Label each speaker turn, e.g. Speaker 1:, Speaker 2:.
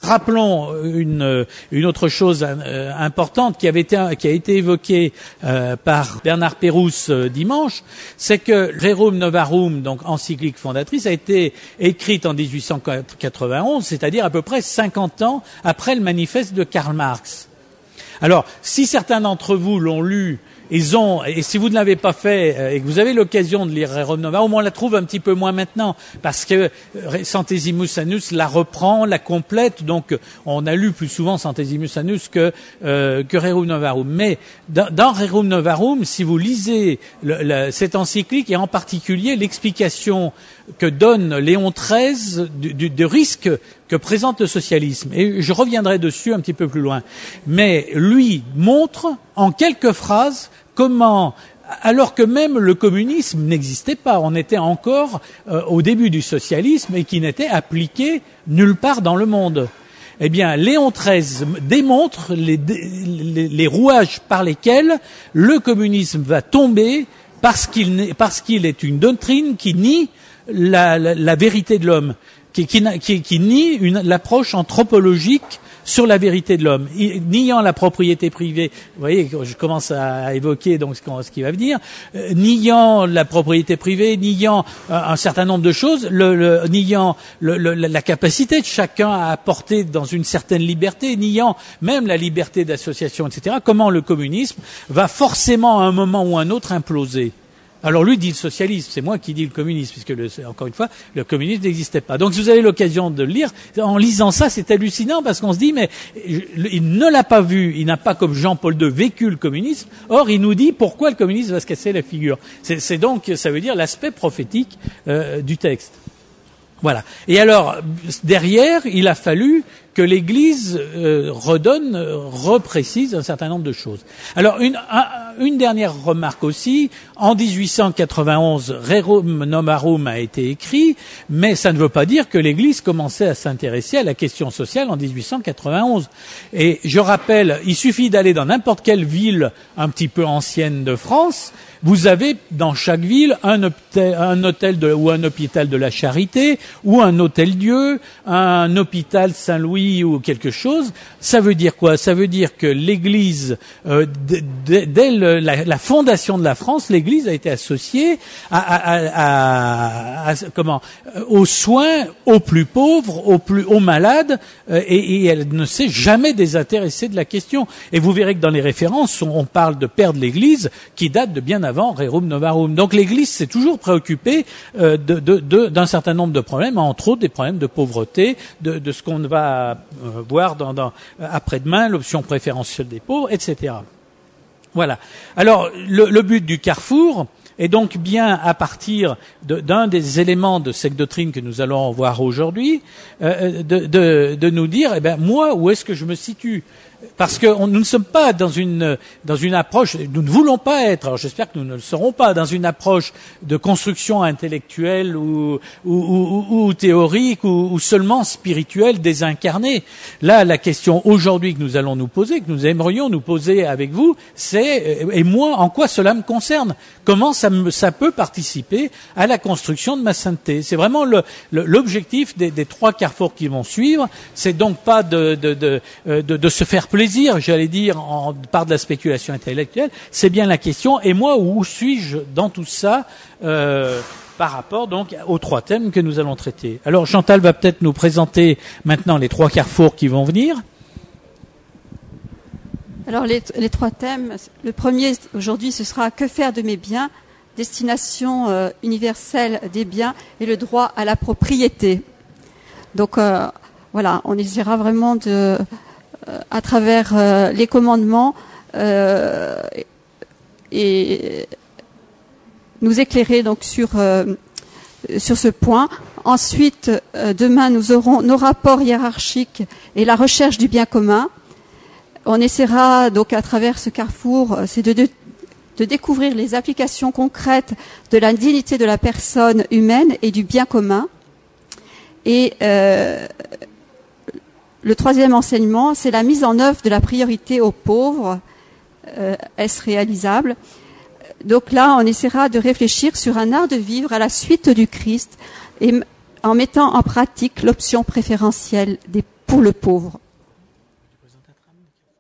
Speaker 1: Rappelons une autre chose importante qui a été évoquée par Bernard Pérouse dimanche, c'est que Rerum Novarum, donc encyclique fondatrice, a été écrite en 1891, c'est-à-dire à peu près 50 ans après le manifeste de Karl Marx. Alors, si certains d'entre vous l'ont lu, et si vous ne l'avez pas fait et que vous avez l'occasion de lire Rerum Novarum, on la trouve un petit peu moins maintenant parce que Centesimus Annus la reprend, la complète, donc on a lu plus souvent Centesimus Annus que Rerum Novarum. Mais dans Rerum Novarum, si vous lisez cette encyclique et en particulier l'explication que donne Léon XIII du risque que présente le socialisme, et je reviendrai dessus un petit peu plus loin, mais lui montre en quelques phrases comment, alors que même le communisme n'existait pas, on était encore au début du socialisme et qui n'était appliqué nulle part dans le monde. Eh bien, Léon XIII démontre les rouages par lesquels le communisme va tomber parce qu'il est une doctrine qui nie la vérité de l'homme, qui nie l'approche anthropologique sur la vérité de l'homme, niant la propriété privée. Vous voyez, je commence à évoquer donc ce qui va venir, niant la propriété privée, niant un certain nombre de choses, niant la capacité de chacun à apporter dans une certaine liberté, niant même la liberté d'association, etc. Comment le communisme va forcément à un moment ou à un autre imploser. Alors lui dit le socialisme, c'est moi qui dis le communisme, puisque encore une fois, le communisme n'existait pas. Donc si vous avez l'occasion de le lire, en lisant ça, c'est hallucinant parce qu'on se dit, mais il ne l'a pas vu, il n'a pas comme Jean-Paul II vécu le communisme, or il nous dit pourquoi le communisme va se casser la figure. C'est donc, ça veut dire l'aspect prophétique du texte. Voilà. Et alors, derrière, il a fallu que l'Église reprécise un certain nombre de choses. Alors, une dernière remarque aussi. En 1891, Rerum Novarum a été écrit, mais ça ne veut pas dire que l'Église commençait à s'intéresser à la question sociale en 1891. Et je rappelle, il suffit d'aller dans n'importe quelle ville un petit peu ancienne de France. Vous avez dans chaque ville un hôtel ou un hôpital de la Charité, ou un hôtel-Dieu, un hôpital Saint-Louis ou quelque chose. Ça veut dire quoi? Ça veut dire que l'Église, dès la fondation de la France, l'Église a été associée aux soins aux plus pauvres, aux malades, et elle ne s'est jamais désintéressée de la question. Et vous verrez que dans les références, on parle de père de l'Église qui date de bien avant Rerum Novarum. Donc l'Église s'est toujours préoccupée d'un certain nombre de problèmes, entre autres des problèmes de pauvreté, de ce qu'on va voir après-demain, l'option préférentielle des pauvres, etc. Voilà. Alors le but du Carrefour est donc bien à partir d'un des éléments de cette doctrine que nous allons voir aujourd'hui, de nous dire, eh ben moi, où est-ce que je me situe? Parce que nous ne sommes pas dans une approche, nous ne voulons pas être, alors j'espère que nous ne le serons pas, dans une approche de construction intellectuelle ou théorique ou seulement spirituelle désincarnée. Là, la question aujourd'hui que nous allons nous poser, que nous aimerions nous poser avec vous, c'est, et moi, en quoi cela me concerne? Comment ça peut participer à la construction de ma sainteté? C'est vraiment l'objectif des trois carrefours qui vont suivre. C'est donc pas de se faire plaisir, j'allais dire, par de la spéculation intellectuelle. C'est bien la question. Et moi, où suis-je dans tout ça par rapport donc aux trois thèmes que nous allons traiter? Alors Chantal va peut-être nous présenter maintenant les trois carrefours qui vont venir.
Speaker 2: Alors les trois thèmes, le premier aujourd'hui ce sera que faire de mes biens, destination universelle des biens et le droit à la propriété. Donc voilà, on essaiera vraiment à travers les commandements et nous éclairer donc sur ce point. Ensuite, demain nous aurons nos rapports hiérarchiques et la recherche du bien commun. On essaiera donc à travers ce carrefour, c'est de découvrir les applications concrètes de la dignité de la personne humaine et du bien commun. Et le troisième enseignement, c'est la mise en œuvre de la priorité aux pauvres. Est-ce réalisable? Donc là, on essaiera de réfléchir sur un art de vivre à la suite du Christ et en mettant en pratique l'option préférentielle pour le pauvre.